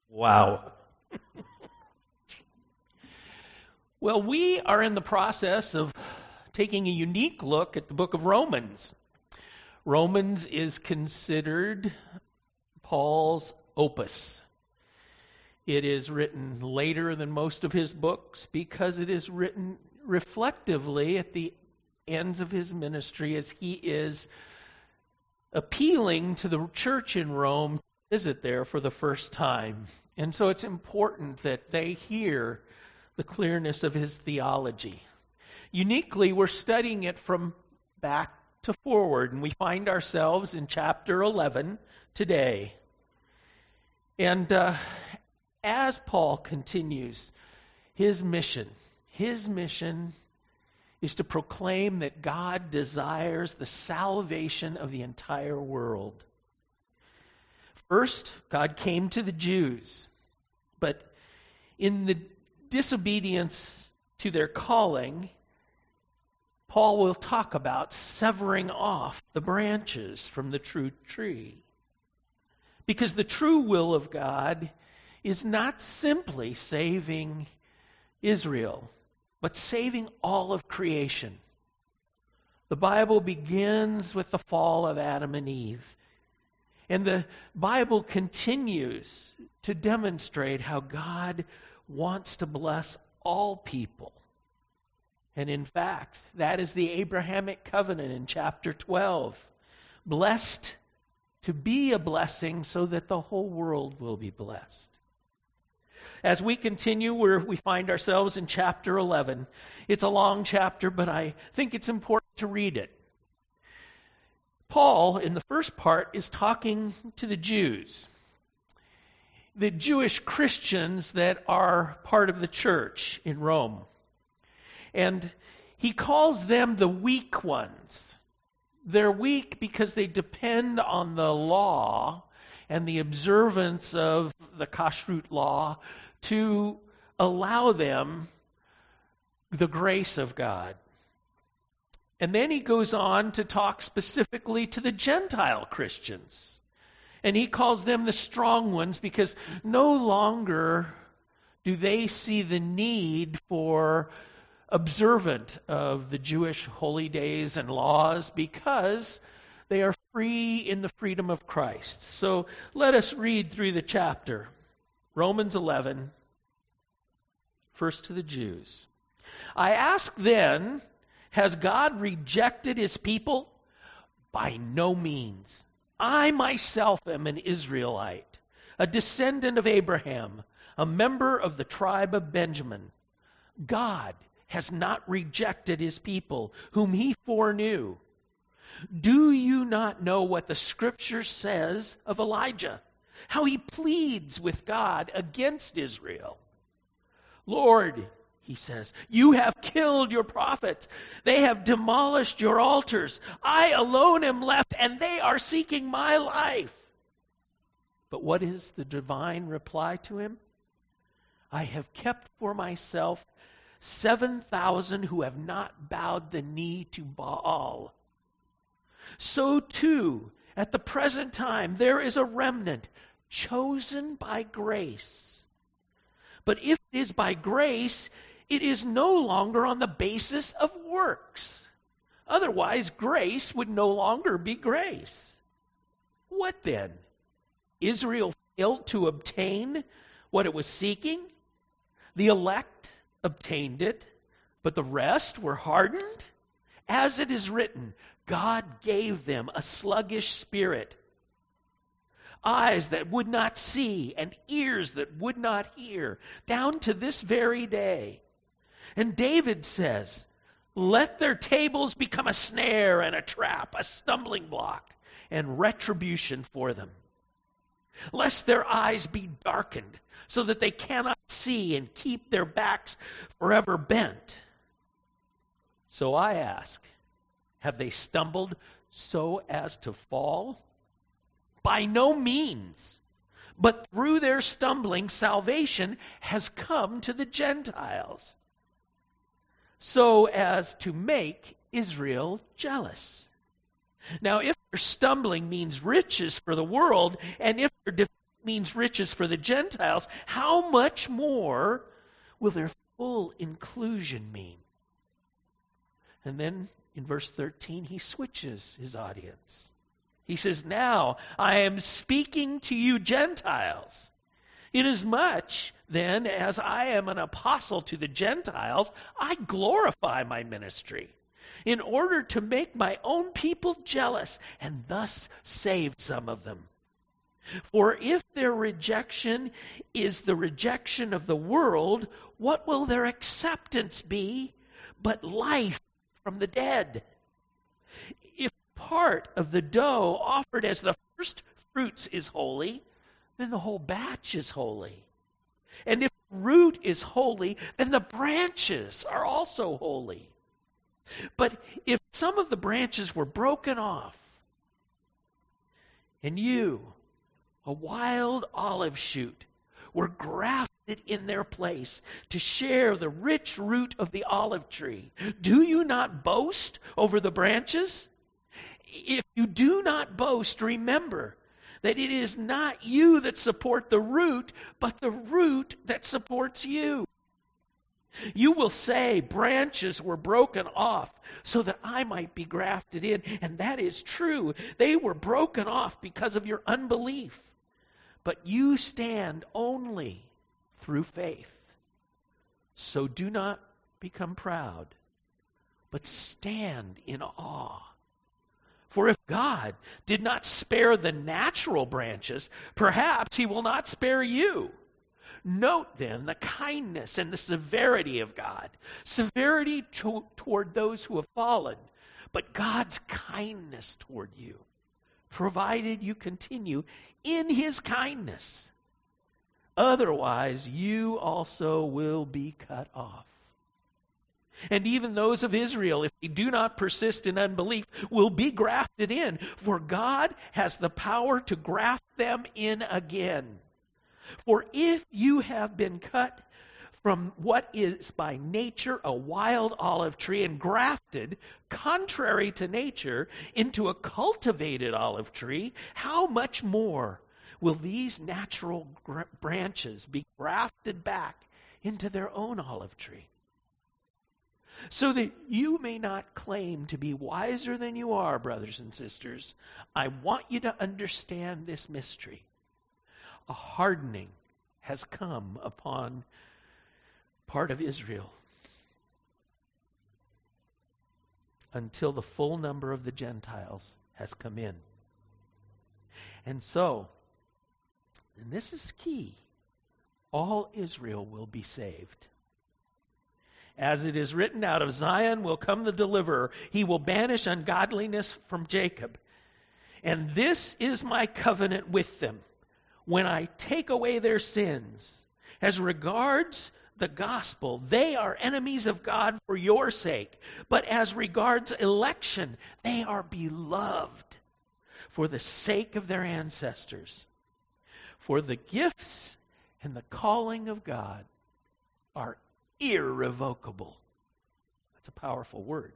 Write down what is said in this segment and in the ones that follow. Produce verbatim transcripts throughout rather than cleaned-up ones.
Wow. Well, we are in the process of taking a unique look at the book of Romans. Romans is considered Paul's opus. It is written later than most of his books because it is written reflectively at the ends of his ministry as he is appealing to the church in Rome to visit there for the first time. And so it's important that they hear the clearness of his theology. Uniquely, we're studying it from back to forward, and we find ourselves in chapter eleven today. And uh, as Paul continues his mission, his mission is to proclaim that God desires the salvation of the entire world. First, God came to the Jews, but in the disobedience to their calling, Paul will talk about severing off the branches from the true tree. Because the true will of God is not simply saving Israel, but saving all of creation. The Bible begins with the fall of Adam and Eve. And the Bible continues to demonstrate how God wants to bless all people. And in fact, that is the Abrahamic covenant in chapter twelve. Blessed to be a blessing so that the whole world will be blessed. As we continue, where we find ourselves in chapter eleven. It's a long chapter, but I think it's important to read it. Paul, in the first part, is talking to the Jews, the Jewish Christians that are part of the church in Rome. And he calls them the weak ones. They're weak because they depend on the law and the observance of the kashrut law to allow them the grace of God. And then he goes on to talk specifically to the Gentile Christians. And he calls them the strong ones because no longer do they see the need for observant of the Jewish holy days and laws because they are free in the freedom of Christ. So let us read through the chapter. Romans eleven, first to the Jews. I ask then, has God rejected his people? By no means. I myself am an Israelite, a descendant of Abraham, a member of the tribe of Benjamin. God has not rejected his people, whom he foreknew. Do you not know what the Scripture says of Elijah? How he pleads with God against Israel. Lord, he says, you have killed your prophets. They have demolished your altars. I alone am left, and they are seeking my life. But what is the divine reply to him? I have kept for myself seven thousand who have not bowed the knee to Baal. So too, at the present time, there is a remnant chosen by grace. But if it is by grace, it is no longer on the basis of works. Otherwise, grace would no longer be grace. What then? Israel failed to obtain what it was seeking? The elect obtained it, but the rest were hardened? As it is written, God gave them a sluggish spirit, eyes that would not see, and ears that would not hear, down to this very day. And David says, let their tables become a snare and a trap, a stumbling block, and retribution for them. Lest their eyes be darkened, so that they cannot see and keep their backs forever bent. So I ask, have they stumbled so as to fall? By no means. But through their stumbling, salvation has come to the Gentiles, so as to make Israel jealous. Now, if their stumbling means riches for the world, and if their defeat means riches for the Gentiles, how much more will their full inclusion mean? And then in verse thirteen, he switches his audience. He says, now I am speaking to you Gentiles. Inasmuch, then, as I am an apostle to the Gentiles, I glorify my ministry in order to make my own people jealous and thus save some of them. For if their rejection is the rejection of the world, what will their acceptance be but life from the dead? If part of the dough offered as the first fruits is holy, then the whole batch is holy. And if the root is holy, then the branches are also holy. But if some of the branches were broken off, and you, a wild olive shoot, were grafted in their place to share the rich root of the olive tree, do you not boast over the branches? If you do not boast, remember that it is not you that support the root, but the root that supports you. You will say, branches were broken off so that I might be grafted in. And that is true. They were broken off because of your unbelief. But you stand only through faith. So do not become proud, but stand in awe. For if God did not spare the natural branches, perhaps he will not spare you. Note then the kindness and the severity of God. Severity to, toward those who have fallen, but God's kindness toward you, provided you continue in his kindness. Otherwise, you also will be cut off. And even those of Israel, if they do not persist in unbelief, will be grafted in, for God has the power to graft them in again. For if you have been cut from what is by nature a wild olive tree and grafted, contrary to nature, into a cultivated olive tree, how much more will these natural gr- branches be grafted back into their own olive tree? So that you may not claim to be wiser than you are, brothers and sisters, I want you to understand this mystery. A hardening has come upon part of Israel until the full number of the Gentiles has come in. And so, and this is key, all Israel will be saved. As it is written, out of Zion will come the deliverer. He will banish ungodliness from Jacob. And this is my covenant with them, when I take away their sins. As regards the gospel, they are enemies of God for your sake. But as regards election, they are beloved for the sake of their ancestors. For the gifts and the calling of God are irrevocable. That's a powerful word.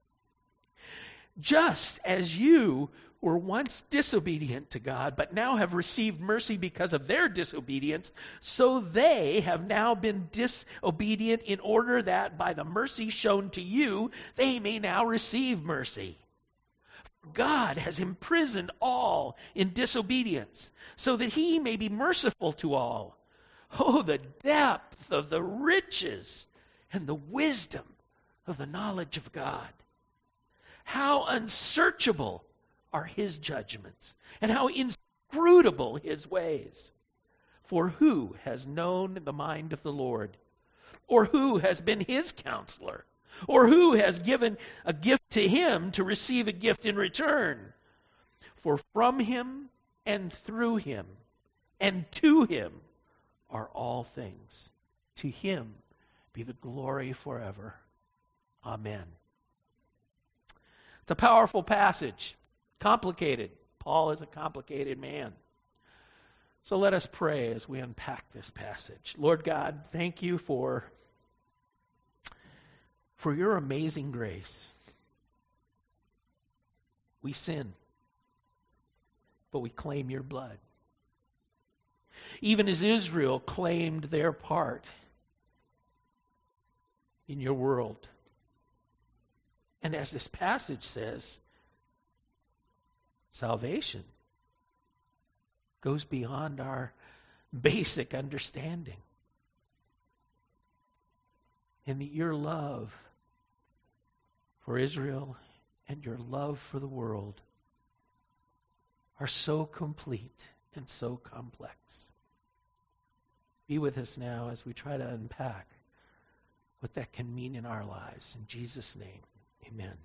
Just as you were once disobedient to God, but now have received mercy because of their disobedience, so they have now been disobedient in order that by the mercy shown to you, they may now receive mercy. God has imprisoned all in disobedience, so that he may be merciful to all. Oh, the depth of the riches and the wisdom of the knowledge of God. How unsearchable are his judgments, and how inscrutable his ways. For who has known the mind of the Lord? Or who has been his counselor? Or who has given a gift to him to receive a gift in return? For from him and through him and to him are all things. To him be the glory forever. Amen. It's a powerful passage. Complicated. Paul is a complicated man. So let us pray as we unpack this passage. Lord God, thank you for, for your amazing grace. We sin, but we claim your blood. even as Israel claimed their part in your world. And as this passage says, salvation goes beyond our basic understanding. And that your love for Israel and your love for the world are so complete and so complex. Be with us now as we try to unpack what that can mean in our lives. In Jesus' name, amen.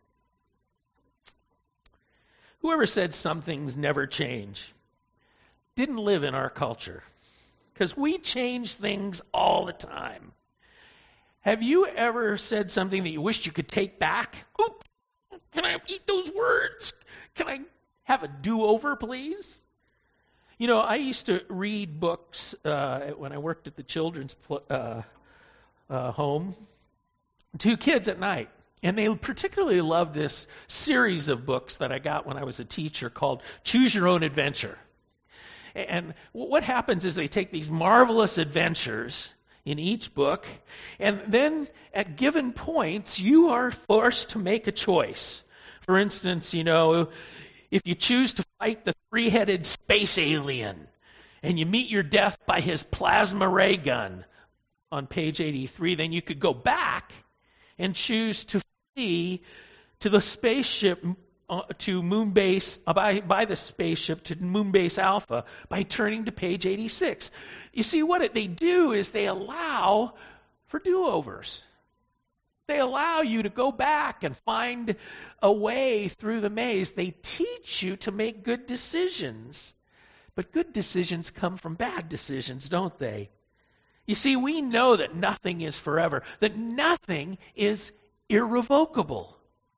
Whoever said some things never change didn't live in our culture, because we change things all the time. Have you ever said something that you wished you could take back? Oop, can I eat those words? Can I have a do-over, please? You know, I used to read books uh, when I worked at the children's uh, uh, home to kids at night. And they particularly loved this series of books that I got when I was a teacher called Choose Your Own Adventure. And what happens is they take these marvelous adventures in each book, and then at given points, you are forced to make a choice. For instance, you know, if you choose to fight the three-headed space alien, and you meet your death by his plasma ray gun on page eighty-three, then you could go back and choose to flee to the spaceship, uh, to Moonbase, uh, by, by the spaceship to Moonbase Alpha by turning to page eighty-six. You see, what it, they do is they allow for do-overs. They allow you to go back and find a way through the maze. They teach you to make good decisions. But good decisions come from bad decisions, don't they? You see, we know that nothing is forever, that nothing is irrevocable.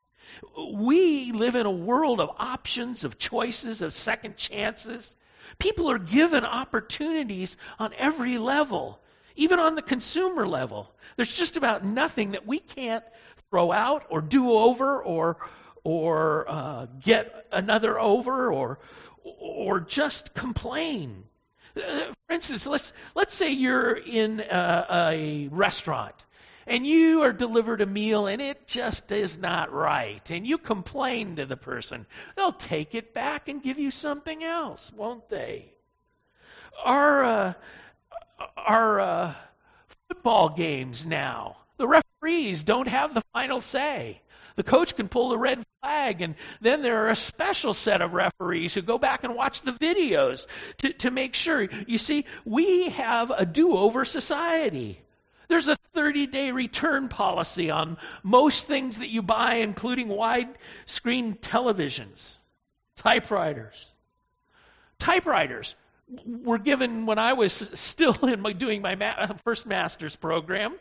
We live in a world of options, of choices, of second chances. People are given opportunities on every level, even on the consumer level. There's just about nothing that we can't throw out or do over or or uh, get another over or or just complain. Uh, for instance, let's let's say you're in a, a restaurant and you are delivered a meal and it just is not right, and you complain to the person. They'll take it back and give you something else, won't they? Our uh, our uh, football games now, the referees don't have the final say. The coach can pull the red flag, and then there are a special set of referees who go back and watch the videos to, to make sure. You see, we have a do-over society. There's a thirty-day return policy on most things that you buy, including wide-screen televisions, typewriters. Typewriters were given when I was still in my, doing my ma- first master's program.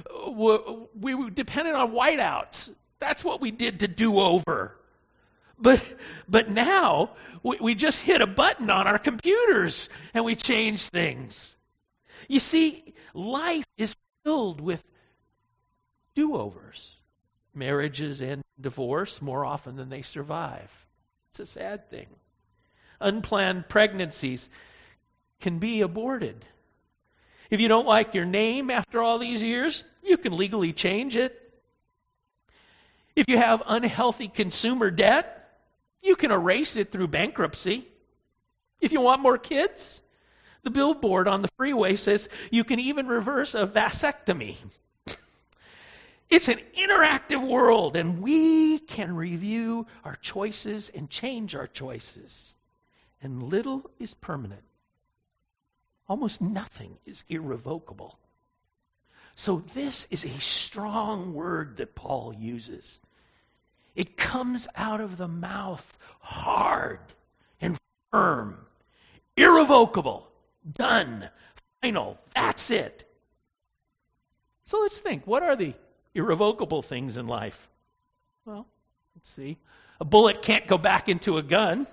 We were dependent on whiteouts. That's what we did to do over. But but now we, we just hit a button on our computers and we change things. You see, life is filled with do-overs. Marriages end in divorce more often than they survive. It's a sad thing. Unplanned pregnancies can be aborted. If you don't like your name after all these years, you can legally change it. If you have unhealthy consumer debt, you can erase it through bankruptcy. If you want more kids, the billboard on the freeway says you can even reverse a vasectomy. It's an interactive world, and we can review our choices and change our choices. And little is permanent. Almost nothing is irrevocable. So this is a strong word that Paul uses. It comes out of the mouth hard and firm. Irrevocable. Done. Final. That's it. So let's think. What are the irrevocable things in life? Well, let's see. A bullet can't go back into a gun.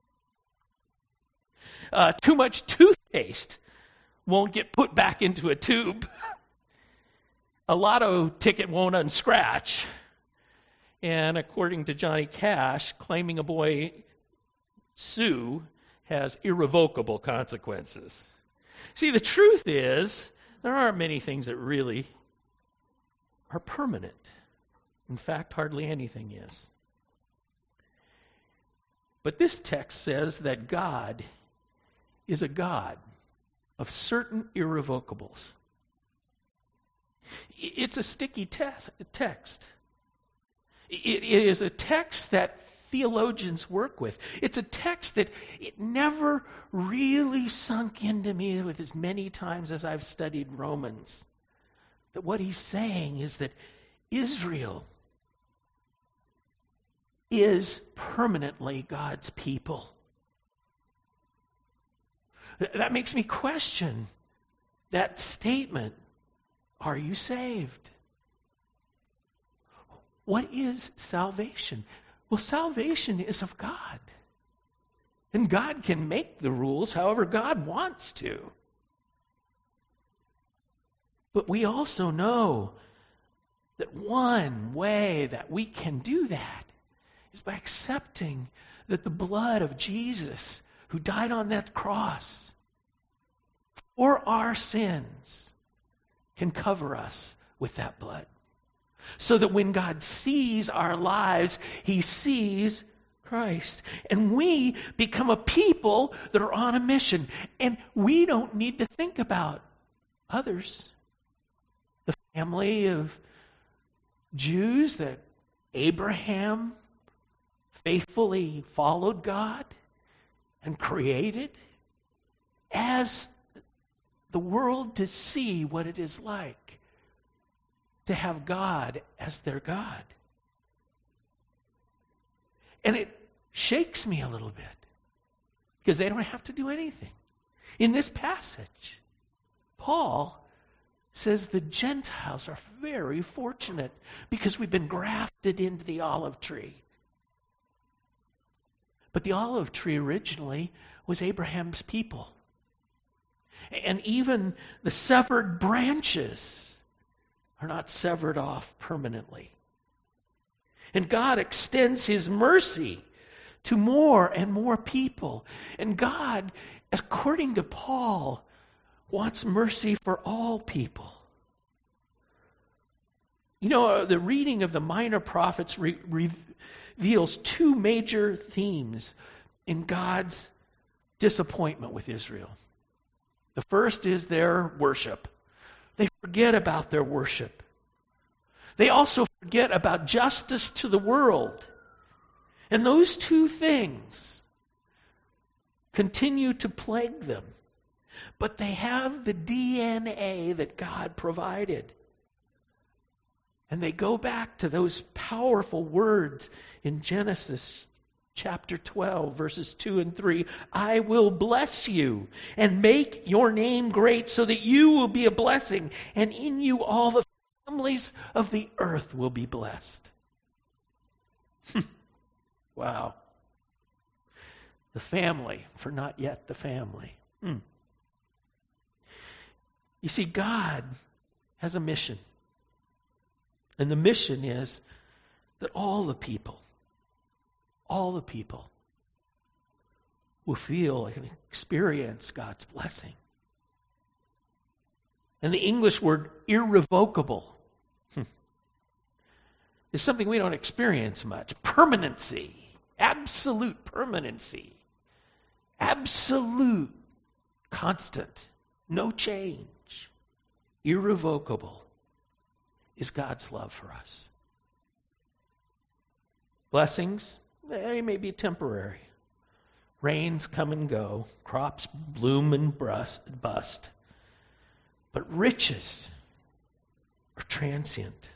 Uh, too much toothpaste won't get put back into a tube. A lotto ticket won't unscratch. And according to Johnny Cash, claiming a boy Sue has irrevocable consequences. See, the truth is, there aren't many things that really are permanent. In fact, hardly anything is. But this text says that God is a God of certain irrevocables. It's a sticky te- text. It, it is a text that theologians work with. It's a text that it never really sunk into me with as many times as I've studied Romans. That what he's saying is that Israel is permanently God's people. That makes me question that statement. Are you saved? What is salvation? Well, salvation is of God. And God can make the rules however God wants to. But we also know that one way that we can do that is by accepting that the blood of Jesus, who died on that cross for our sins, can cover us with that blood. So that when God sees our lives, He sees Christ. And we become a people that are on a mission. And we don't need to think about others. The family of Jews that Abraham faithfully followed God and created as the world to see what it is like to have God as their God. And it shakes me a little bit because they don't have to do anything. In this passage, Paul says the Gentiles are very fortunate because we've been grafted into the olive tree. But the olive tree originally was Abraham's people. And even the severed branches are not severed off permanently. And God extends His mercy to more and more people. And God, according to Paul, wants mercy for all people. You know, the reading of the minor prophets re- reveals two major themes in God's disappointment with Israel. The first is their worship. They forget about their worship. They also forget about justice to the world. And those two things continue to plague them. But they have the D N A that God provided. And they go back to those powerful words in Genesis chapter twelve, verses two and three. I will bless you and make your name great so that you will be a blessing, and in you all the families of the earth will be blessed. Wow. The family, for not yet the family. Hmm. You see, God has a mission. And the mission is that all the people, all the people will feel and experience God's blessing. And the English word irrevocable hmm, is something we don't experience much. Permanency, absolute permanency, absolute, constant, no change, irrevocable is God's love for us. Blessings, they may be temporary. Rains come and go. Crops bloom and bust. But riches are transient.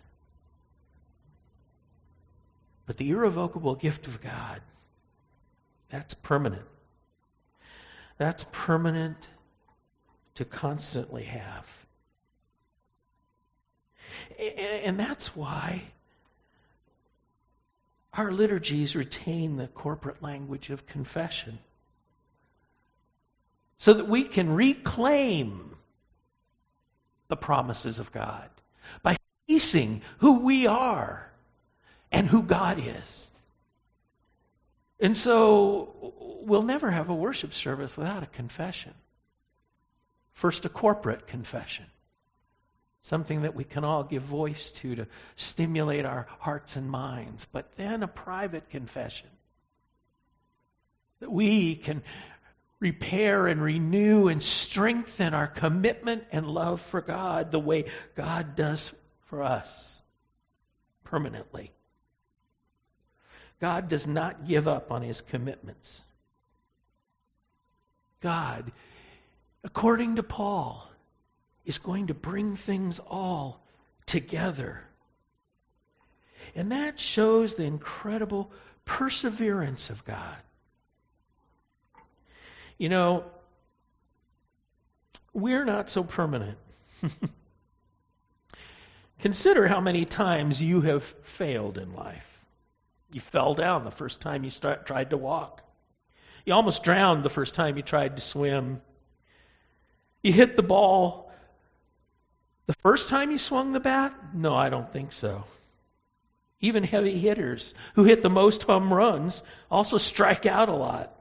But the irrevocable gift of God, that's permanent. That's permanent to constantly have. And that's why our liturgies retain the corporate language of confession, so that we can reclaim the promises of God by facing who we are and who God is. And so we'll never have a worship service without a confession. First, a corporate confession, something that we can all give voice to to stimulate our hearts and minds. But then a private confession, that we can repair and renew and strengthen our commitment and love for God the way God does for us permanently. God does not give up on his commitments. God, according to Paul, is going to bring things all together. And that shows the incredible perseverance of God. You know, we're not so permanent. Consider how many times you have failed in life. You fell down the first time you start, tried to walk. You almost drowned the first time you tried to swim. You hit the ball the first time you swung the bat? No, I don't think so. Even heavy hitters who hit the most home runs also strike out a lot.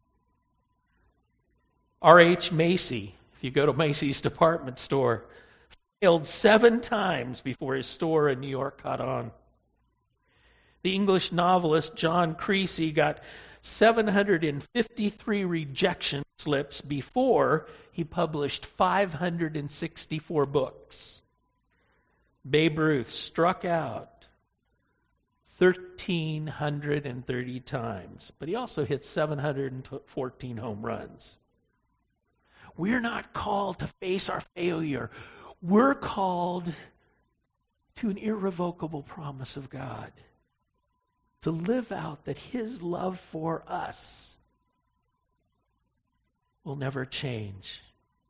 R H Macy, if you go to Macy's department store, failed seven times before his store in New York caught on. The English novelist John Creasy got seven hundred fifty-three rejection slips before he published five hundred sixty-four books. Babe Ruth struck out one thousand three hundred thirty times, but he also hit seven hundred fourteen home runs. We're not called to face our failure. We're called to an irrevocable promise of God, to live out that his love for us will never change.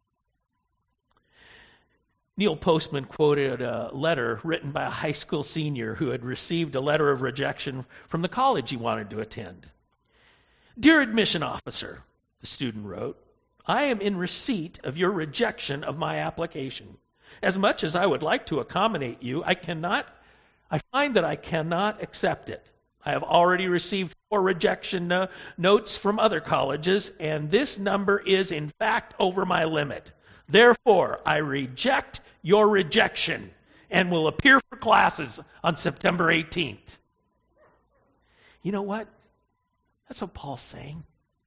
Neil Postman quoted a letter written by a high school senior who had received a letter of rejection from the college he wanted to attend. "Dear admission officer," the student wrote, "I am in receipt of your rejection of my application. As much as I would like to accommodate you, I cannot, I find that I cannot accept it. I have already received four rejection no- notes from other colleges, and this number is in fact over my limit. Therefore, I reject your rejection and will appear for classes on September eighteenth. You know what? That's what Paul's saying.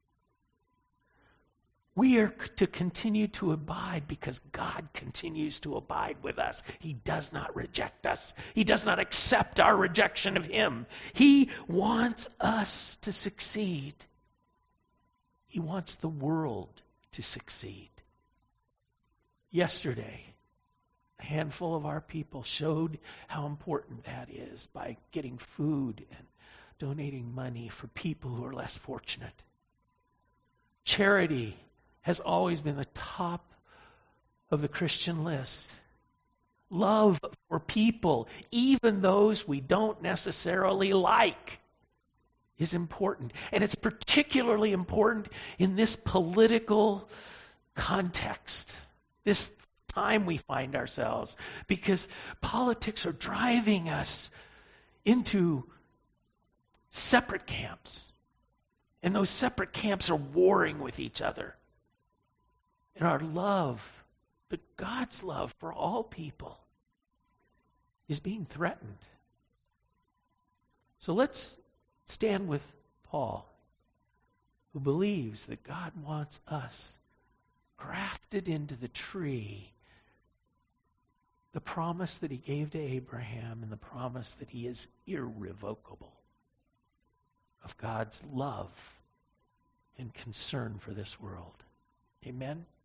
We are to continue to abide because God continues to abide with us. He does not reject us. He does not accept our rejection of him. He wants us to succeed. He wants the world to succeed. Yesterday, a handful of our people showed how important that is by getting food and donating money for people who are less fortunate. Charity has always been the top of the Christian list. Love for people, even those we don't necessarily like, is important. And it's particularly important in this political context, this time we find ourselves, because politics are driving us into separate camps. And those separate camps are warring with each other. And our love, the God's love for all people, is being threatened. So let's stand with Paul, who believes that God wants us grafted into the tree, the promise that he gave to Abraham and the promise that he is irrevocable of God's love and concern for this world. Amen?